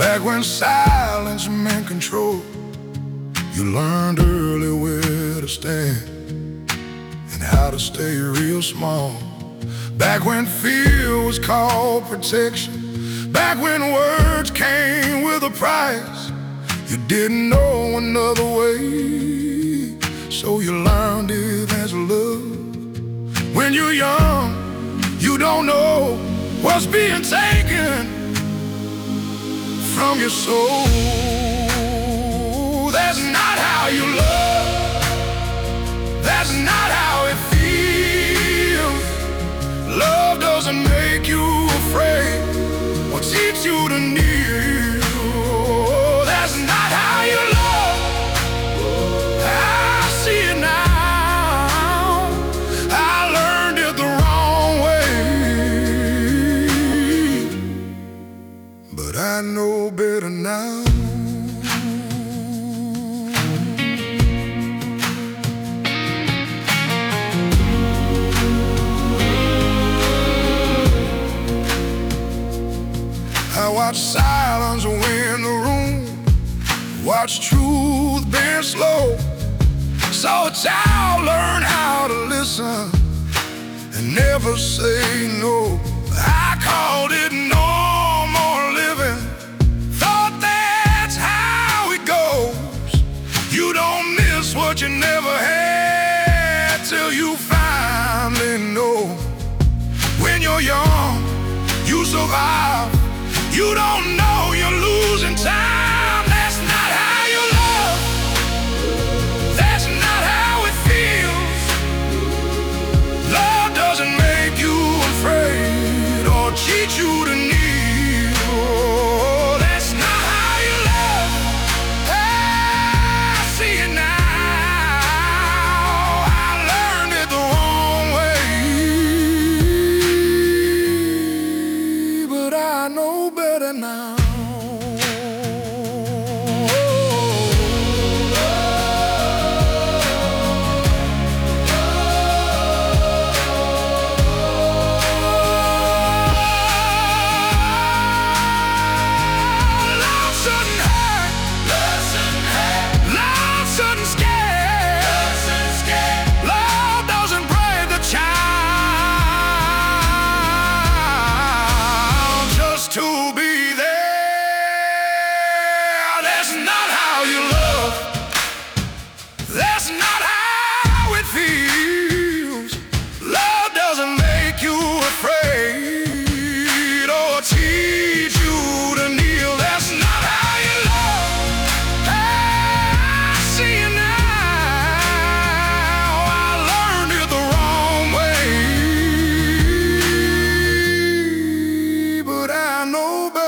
Back when silence meant control, you learned early where to stand and how to stay real small. Back when fear was called protection, back when words came with a price. You didn't know another way, so you learned it as love. When you're young, you don't know what's being taken from your soul. That's not how you love. That's not how it feels. Love doesn't make you afraid or teach you to kneel. That's not how you love. I see it now. I learned it the wrong way, but I know better now. I watch silence win the room, watch truth bend slow. Saw a child learn how to listen and never say no. I called it normal living, thought that's how it goes. You don't miss what you never had till you finally know. When you're young, you survive. You don't know you're losing time. That's not how you love. That's not how it feels. Love doesn't make you afraid or teach you to kneel. That's not how you love. I see it now. I learned it the wrong way, but I know better now. That's not how it feels. Love doesn't make you afraid or teach you to kneel. That's not how you love. I see it now. I learned it the wrong way, but I know better.